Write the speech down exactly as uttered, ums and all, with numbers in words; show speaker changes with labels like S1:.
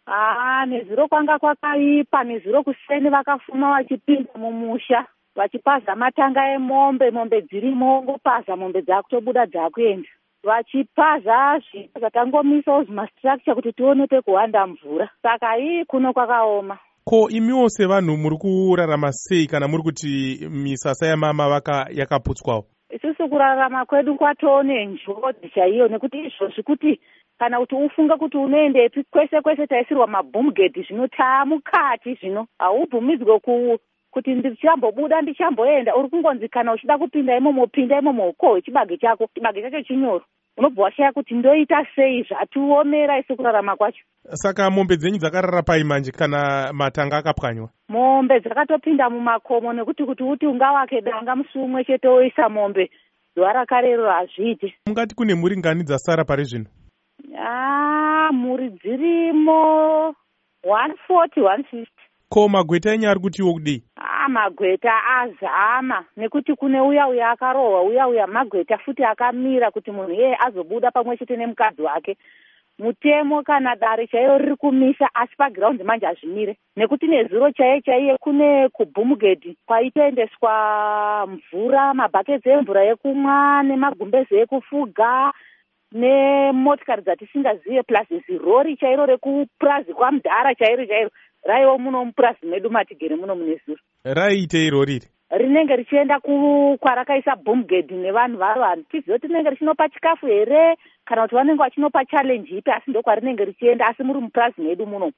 S1: Ah, nezuro kwanga kwakaipa, nezuro kuseni vakafuma vachipinda mumusha vachipaza matanga emombe, mombe dzirimo ngopaza mombe dzakutobuda dzakuenda vachipaza zvinhu zvatangomisawo zvimastructure kuti tione pekuhwanda mvura, saka ii kuno kwakaoma.
S2: Ko imiwo sevanhu muri kurarama sei kana muri kuti misasa yamamavaka yakaputswawo?
S1: Isusu kurarama kwedu kwatone njodzi chaiyo, nekuti izvozvi kuti kana kuti ufunga kuti unoendepi, kwese kwese taisirwa mabhumugedhi zvino taamukati zvino haubvumidzwe ku kuti ndichambobuda ndichamboenda, uri kungonzi kana uchida kupinda imomo pinda imomo, ko chibage chako chibage chacho chinyoro, unobva washaya kuti ndoita sei, zvatiomera isu kurarama kwacho.
S2: Saka mombe dzenyu dzakarara pai manje kana matanga akapwanywa?
S1: Mombe dzakatopinda mumakomo, nekuti kuti uti ungawake danga musi umwe chete woisa mombe zuva rakarero hazviiti.
S2: Mungati kune mhuri ngani dzasara pari zvino?
S1: Ah, mhuri dzirimo one forty one fifty.
S2: Ko magweta enyu ari kutiwo kudii?
S1: Ah, magweta azama, nekuti kune uya uya akarohwa, uya uya magweta futi akamira kuti munhu yeye azobuda pamwe chete nemukadzi wake. Mutemo kana dare chaiyo riri kumisa, asi pagiraundi manje hazvimire, nekuti nezuro chaiye chaiye kune kubhumugedhi kwaitoendeswa mvura, mabhaketsi emvura yekumwa nemagumbezi ekufuga nemotikari dzatisingazive, plus zirori chairo rekupurazi kwamudhara chairo chairo raiwo muno mupurazi medu matigere muno mune zuro.
S2: Raiitei roriri?
S1: Rinenge richienda kwarakaisa bhumugedhi nevanhu varo, handizivi kuti rinenge richinopa chikafu here kana kuti vanenge vachinopa challenge ipi, asi ndokwarinenge richienda, asi muri mupurazi medu muno.